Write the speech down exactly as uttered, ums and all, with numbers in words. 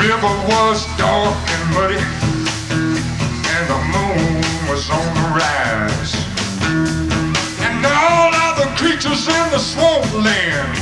river was dark and muddy, and the moon was on the rise. And all of the creatures in the swampland